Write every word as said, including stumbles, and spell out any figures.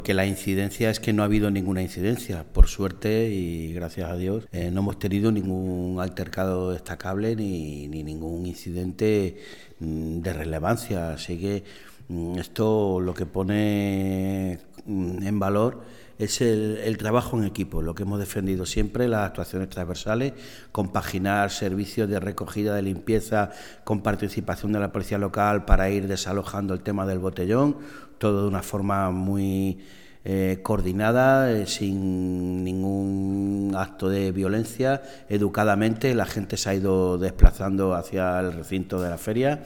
Que la incidencia es que no ha habido ninguna incidencia, por suerte y gracias a Dios, eh, no hemos tenido ningún altercado destacable ni, ni ningún incidente mmm, de relevancia, así que mmm, esto lo que pone mmm, en valor es el, el trabajo en equipo, lo que hemos defendido siempre, las actuaciones transversales, compaginar servicios de recogida de limpieza con participación de la policía local para ir desalojando el tema del botellón, todo de una forma muy eh, coordinada, eh, sin ningún acto de violencia, educadamente la gente se ha ido desplazando hacia el recinto de la feria